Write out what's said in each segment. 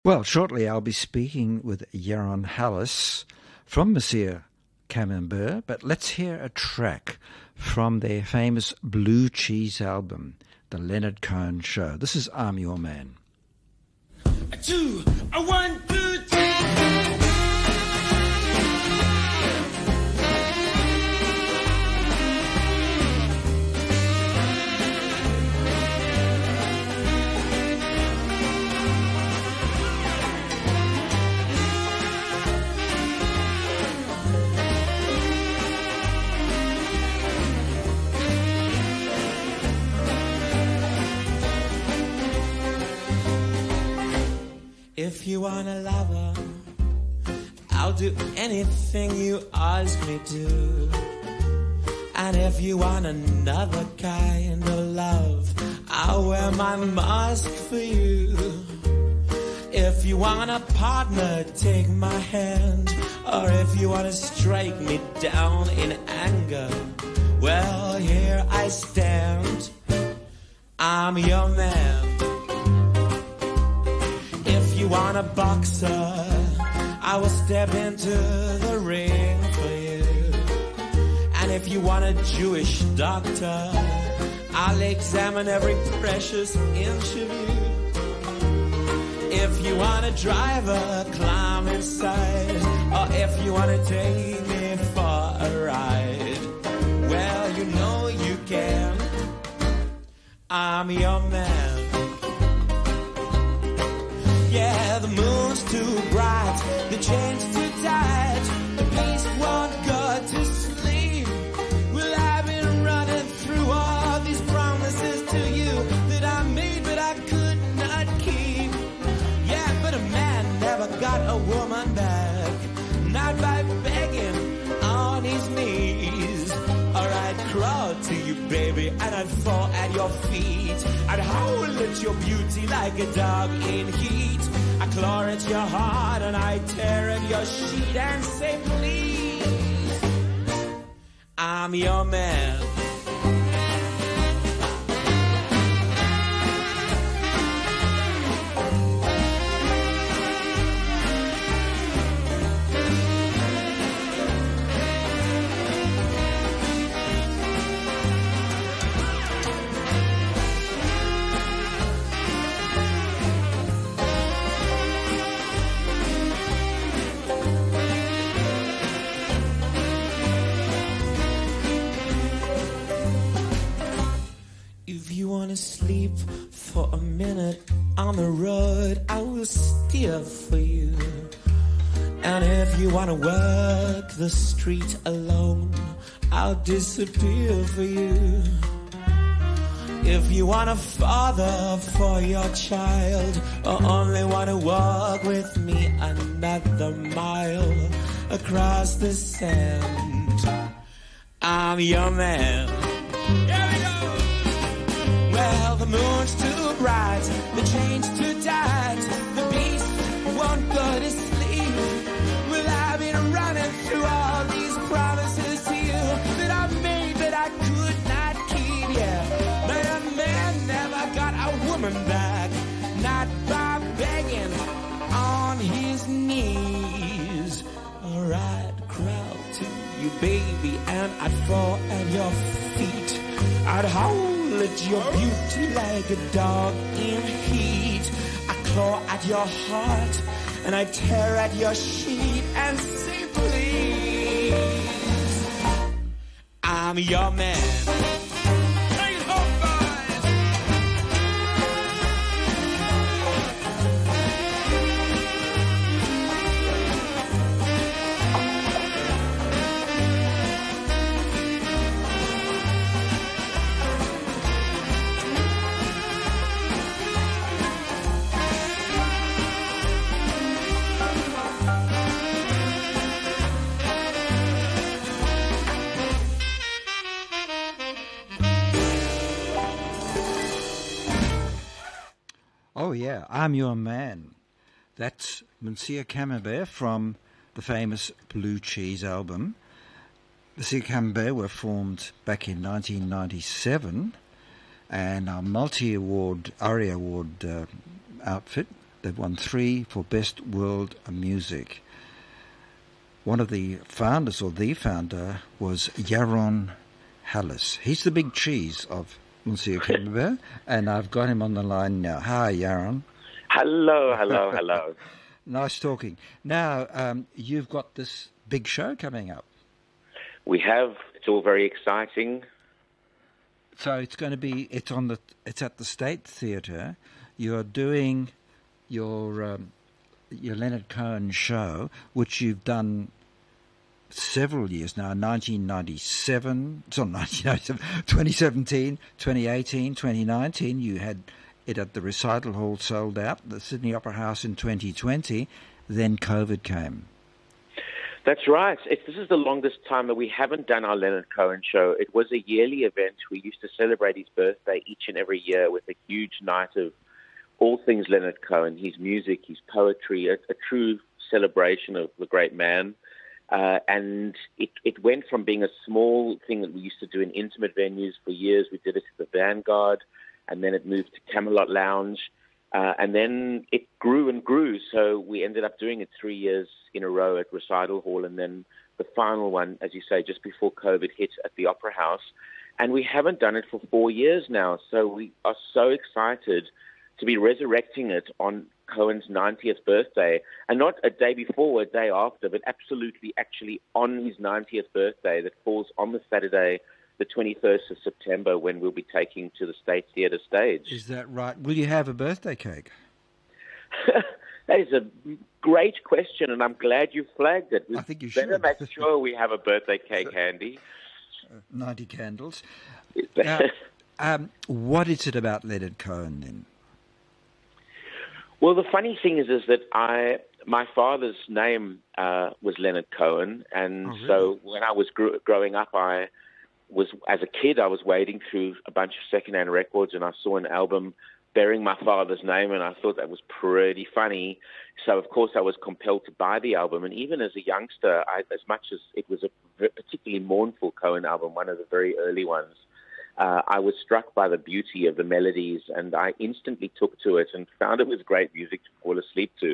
Well, shortly I'll be speaking with Yaron Hallis from Monsieur Camembert, but let's hear a track from their famous Blue Cheese album, The Leonard Cohen Show. This is I'm Your Man. A two, a one, two, three. If you want a lover, I'll do anything you ask me to. And if you want another kind of love, I'll wear my mask for you. If you want a partner, take my hand. Or if you want to strike me down in anger, well, here I stand. I'm your man. If you want a boxer, I will step into the ring for you. And if you want a Jewish doctor, I'll examine every precious inch of you. If you want a driver, climb inside. Or if you want to take me for a ride, well, you know you can. I'm your man. Yeah, the moon's too bright, the chain's too tight, the beast won't go to sleep. Well, I've been running through all these promises to you that I made but I could not keep. Yeah, but a man never got a woman back, not by begging on his knees. Or I'd crawl to you, baby, and I'd fall at your feet. I'd howl at your beauty like a dog in heat. I claw at your heart and I tear at your sheet and say, please, I'm your man. If you wanna sleep for a minute on the road, I will steer for you. And if you wanna work the street alone, I'll disappear for you. If you want a father for your child, or only wanna walk with me another mile across the sand, I'm your man. Here we go! Well, the moon's too bright, the chain's too tight, the beast won't go to sleep. Well, I've been running through all these promises to you that I made but I could not keep, yeah. But a man never got a woman back, not by begging on his knees. Or I'd crawl to you, baby, and I'd fall at your feet. I'd howl at your beauty like a dog in heat. I claw at your heart and I tear at your sheet and say, please, I'm your man. Bring it home, boys. Oh yeah, I'm Your Man. That's Monsieur Camembert from the famous Blue Cheese album. Monsieur Camembert were formed back in 1997 and our multi-award, ARIA Award outfit They've won 3 for Best World Music. One of the founders, or the founder, was Yaron Hallis. He's the big cheese of Monsieur Camembert, and I've got him on the line now. Hi, Yaron. Hello. Nice talking. Now, you've got this big show coming up. We have. It's all very exciting. So it's going to be. It's at the State Theatre. You're doing your Leonard Cohen show, which you've done several years now. 1997. It's not 1997. 2017, 2018, 2019. You had it at the Recital Hall, sold out. The Sydney Opera House in 2020. Then COVID came. That's right. This is the longest time that we haven't done our Leonard Cohen show. It was a yearly event. We used to celebrate his birthday each and every year with a huge night of all things Leonard Cohen, his music, his poetry, a true celebration of the great man. And it went from being a small thing that we used to do in intimate venues for years. We did it at the Vanguard, and then it moved to Camelot Lounge. And then it grew and grew, so we ended up doing it 3 years in a row at Recital Hall, and then the final one, as you say, just before COVID hit at the Opera House. And we haven't done it for 4 years now, so we are so excited to be resurrecting it on Cohen's 90th birthday, and not a day before or a day after, but absolutely actually on his 90th birthday that falls on the Saturday, the 21st of September, when we'll be taking to the State Theatre stage. Is that right? Will you have a birthday cake? That is a great question, and I'm glad you flagged it. I think you better should. make sure we have a birthday cake handy. 90 candles. Now, what is it about Leonard Cohen, then? Well, the funny thing is that my father's name was Leonard Cohen, and so when I was growing up, as a kid, I was wading through a bunch of secondhand records, and I saw an album bearing my father's name, and I thought that was pretty funny. So, of course, I was compelled to buy the album. And even as a youngster, as much as it was a particularly mournful Cohen album, one of the very early ones, I was struck by the beauty of the melodies, and I instantly took to it and found it was great music to fall asleep to.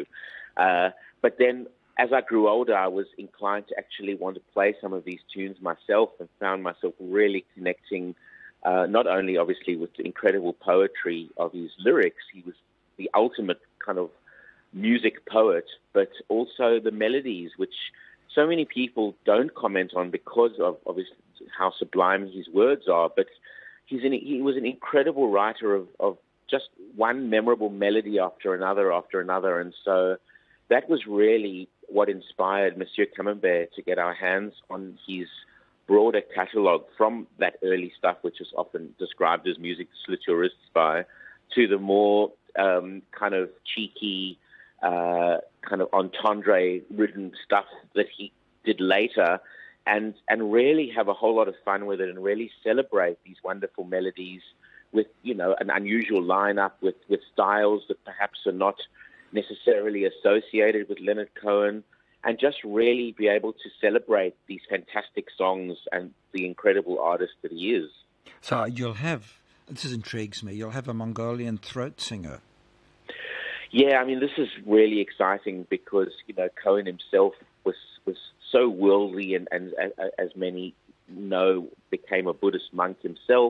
But then, as I grew older, I was inclined to actually want to play some of these tunes myself, and found myself really connecting not only, obviously, with the incredible poetry of his lyrics. He was the ultimate kind of music poet, but also the melodies, which so many people don't comment on because of obviously how sublime his words are. But he was an incredible writer of just one memorable melody after another. And so that was really what inspired Monsieur Camembert to get our hands on his broader catalogue, from that early stuff, which is often described as music to tourists by, to the more kind of cheeky, kind of entendre-ridden stuff that he did later, and really have a whole lot of fun with it, and really celebrate these wonderful melodies with, an unusual lineup, with styles that perhaps are not necessarily associated with Leonard Cohen, and just really be able to celebrate these fantastic songs and the incredible artist that he is. So you'll have, this intrigues me, you'll have a Mongolian throat singer. Yeah, I mean, this is really exciting because, Cohen himself was so worldly, and as many know, became a Buddhist monk himself.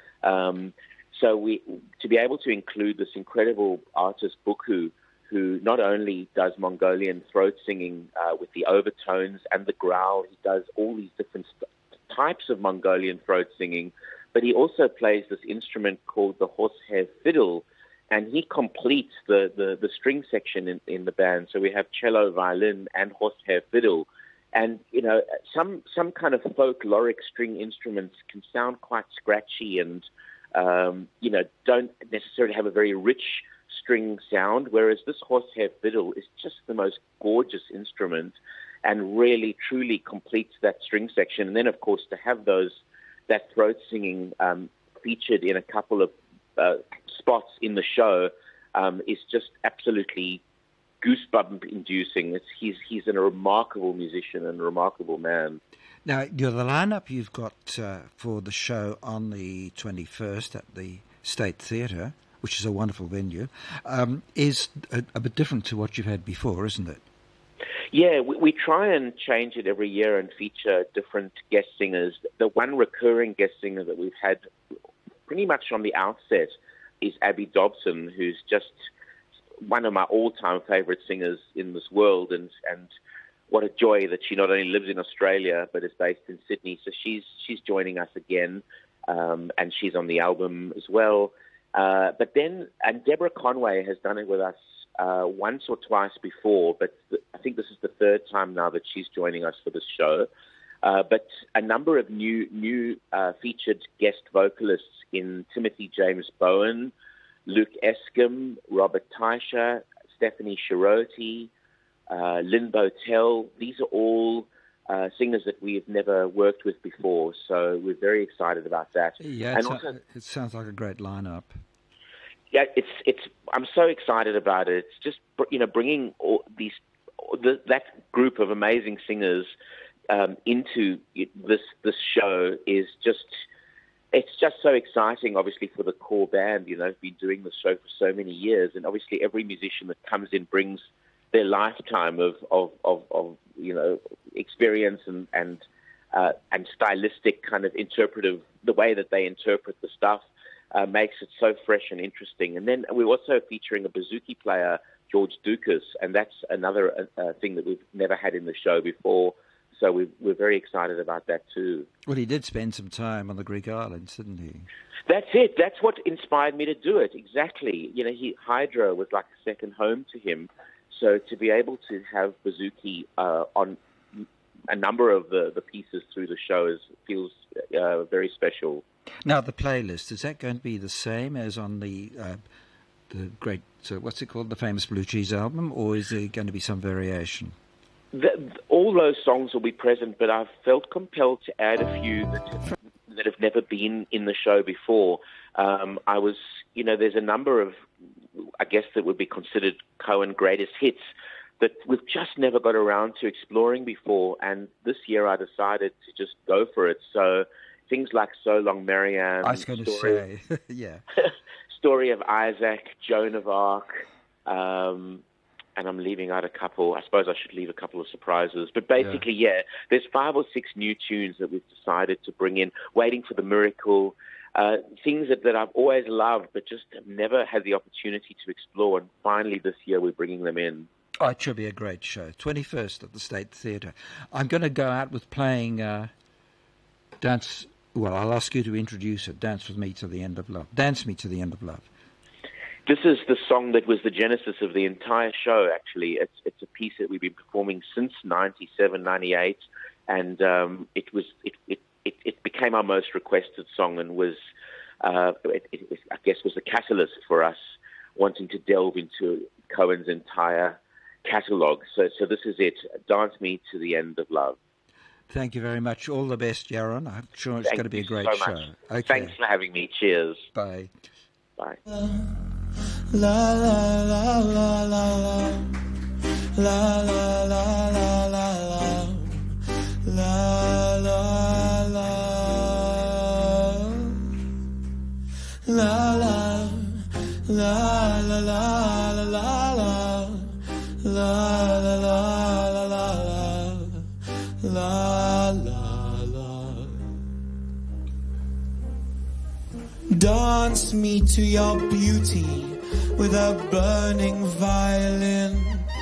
So to be able to include this incredible artist, Bukhu, who not only does Mongolian throat singing with the overtones and the growl, he does all these different types of Mongolian throat singing, but he also plays this instrument called the horsehair fiddle, and he completes the string section in the band. So we have cello, violin, and horsehair fiddle. And, some kind of folkloric string instruments can sound quite scratchy and, don't necessarily have a very rich string sound, whereas this horsehair fiddle is just the most gorgeous instrument and really, truly completes that string section. And then, of course, to have that throat singing featured in a couple of spots in the show is just absolutely goosebump-inducing. He's a remarkable musician and a remarkable man. Now, the lineup you've got for the show on the 21st at the State Theatre, which is a wonderful venue, is a bit different to what you've had before, isn't it? Yeah, we try and change it every year and feature different guest singers. The one recurring guest singer that we've had pretty much from the outset is Abby Dobson, who's just one of my all-time favorite singers in this world, and what a joy that she not only lives in Australia but is based in Sydney. So she's joining us again, and she's on the album as well. But then Deborah Conway has done it with us once or twice before, but I think this is the third time now that she's joining us for this show. But a number of new featured guest vocalists in Timothy James Bowen, Luke Escombe, Robert Teicher, Stephanie Shiroti, Lynn Botel. These are all singers that we have never worked with before, so we're very excited about that. Yeah, and also, it sounds like a great lineup. Yeah, I'm so excited about it. It's just bringing all that group of amazing singers into this show is just. It's just so exciting, obviously, for the core band. Been doing the show for so many years, and obviously every musician that comes in brings their lifetime of experience and stylistic kind of interpretive, the way that they interpret the stuff makes it so fresh and interesting. And then we're also featuring a bouzouki player, George Dukas, and that's another thing that we've never had in the show before. So we're very excited about that too. Well, he did spend some time on the Greek islands, didn't he? That's it. That's what inspired me to do it. Exactly. Hydra was like a second home to him. So to be able to have bouzouki on a number of the pieces through the show feels very special. Now, the playlist, is that going to be the same as on the great, what's it called, the famous Blue Cheese album, or is there going to be some variation? All those songs will be present, but I've felt compelled to add a few that have never been in the show before. There's a number of, I guess, that would be considered Cohen greatest hits that we've just never got around to exploring before. And this year I decided to just go for it. So things like So Long Marianne. I was going to say, yeah. Story of Isaac, Joan of Arc, and I'm leaving out a couple. I suppose I should leave a couple of surprises. But basically, there's 5 or 6 new tunes that we've decided to bring in. Waiting for the Miracle, things that I've always loved but just have never had the opportunity to explore. And finally this year we're bringing them in. Oh, it should be a great show. 21st at the State Theatre. I'm going to go out with playing Dance... Well, I'll ask you to introduce it. Dance Me to the End of Love. Dance Me to the End of Love. This is the song that was the genesis of the entire show, actually. It's a piece that we've been performing since 97, 98, and it became our most requested song and was, I guess, was the catalyst for us wanting to delve into Cohen's entire catalogue. So this is it, Dance Me to the End of Love. Thank you very much. All the best, Yaron. I'm sure it's going to be a great show. Okay. Thanks for having me. Cheers. Bye. Bye. La la la la la la la la la la la la la la la la la la. Dance me to your beauty with a burning violin.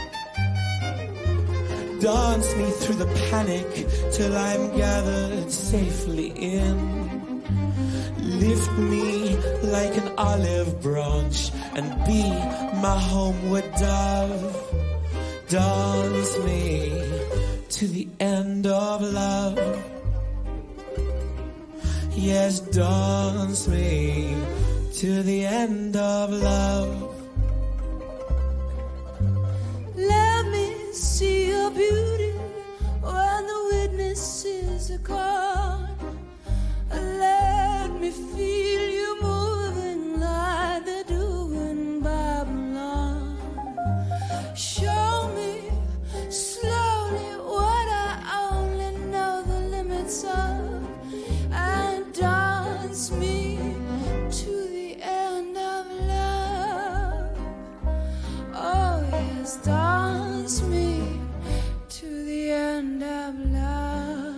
Dance me through the panic till I'm gathered safely in. Lift me like an olive branch and be my homeward dove. Dance me to the end of love. Yes, dance me to the end of love. Let me see your beauty when the witnesses are gone. Let me feel you moving like they do in Babylon. Show me slowly what I only know the limits of, and dance me to the end of love. dance me to the end of love.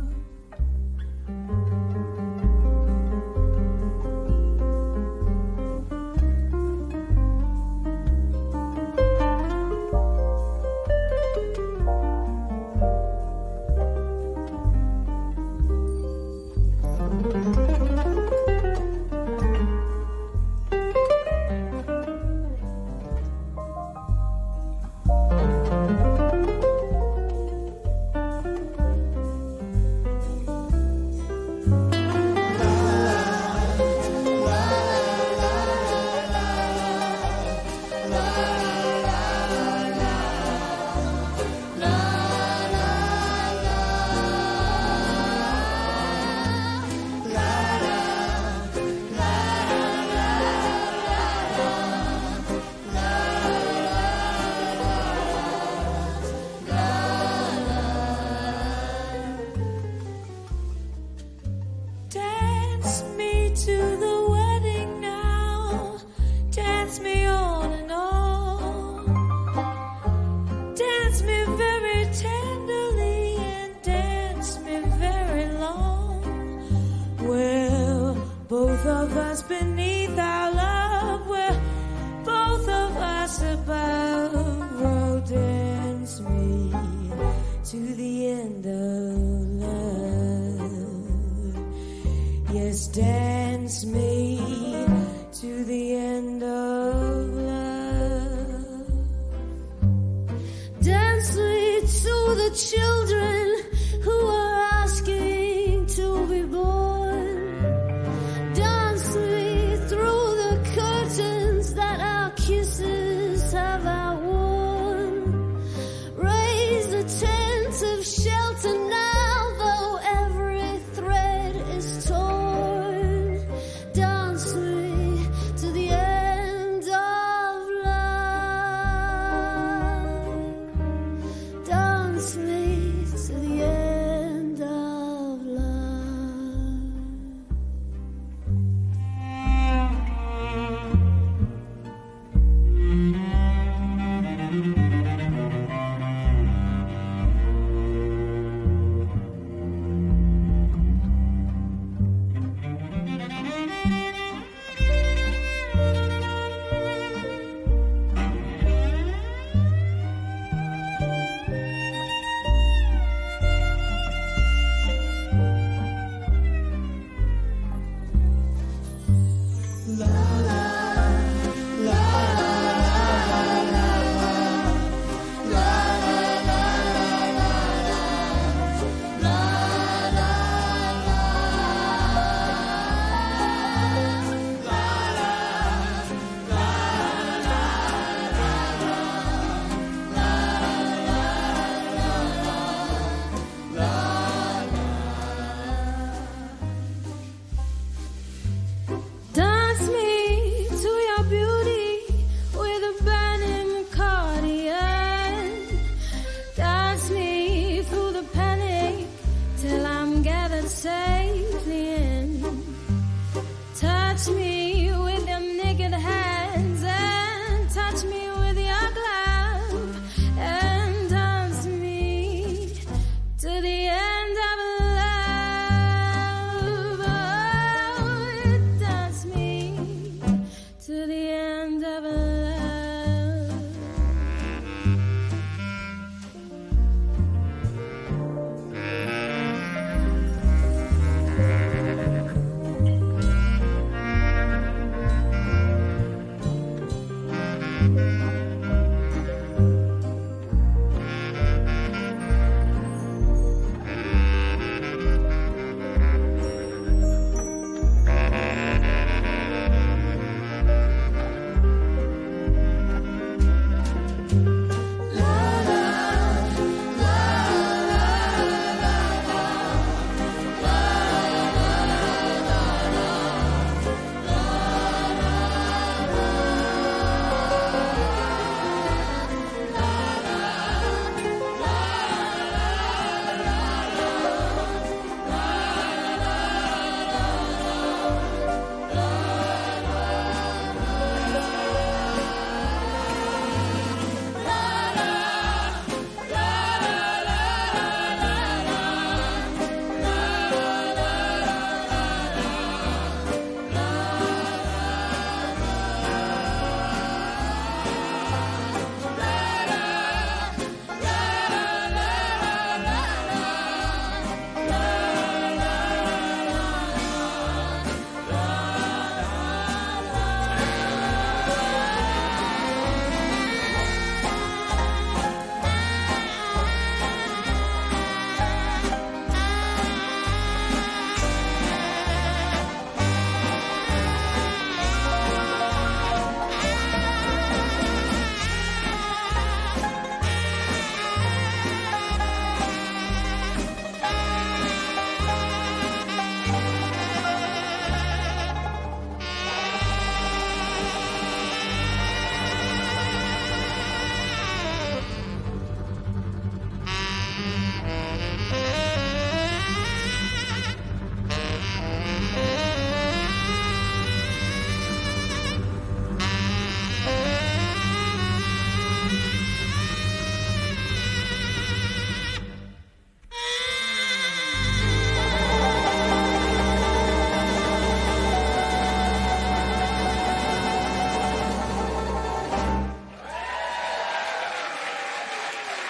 Dance me to the wedding now, dance me on and on. Dance me very tenderly and dance me very long. Well, both of us beneath our love, we're both of us above. Oh, dance me to the end of love. Yes, dance me to the end of love. Dance me to the children who are asking to be born. Dance me through the curtains that our kisses have outworn. Raise the tent of shelter now, though every thread is torn. Dance me to the end of love. Dance me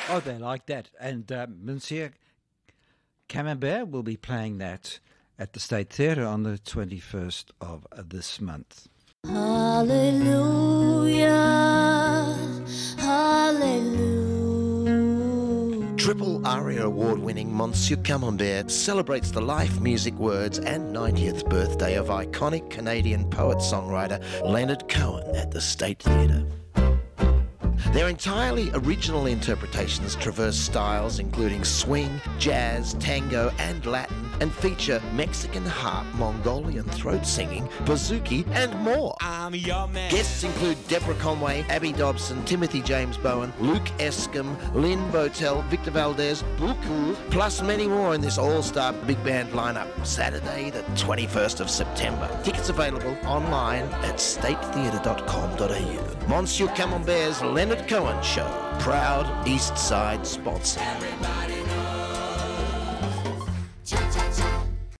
Oh, they like that. And Monsieur Camembert will be playing that at the State Theatre on the 21st of this month. Hallelujah, hallelujah. Triple ARIA award-winning Monsieur Camembert celebrates the life, music, words and 90th birthday of iconic Canadian poet-songwriter Leonard Cohen at the State Theatre. Their entirely original interpretations traverse styles including swing, jazz, tango and Latin, and feature Mexican harp, Mongolian throat singing, bouzouki and more. I'm your man. Guests include Deborah Conway, Abby Dobson, Timothy James Bowen, Luke Escombe, Lynn Botel, Victor Valdez, Buku, plus many more in this all-star big band lineup. Saturday the 21st of September. Tickets available online at statetheatre.com.au. Monsieur Camembert's Leonard Cohen Show. Proud East Side sponsor. Everybody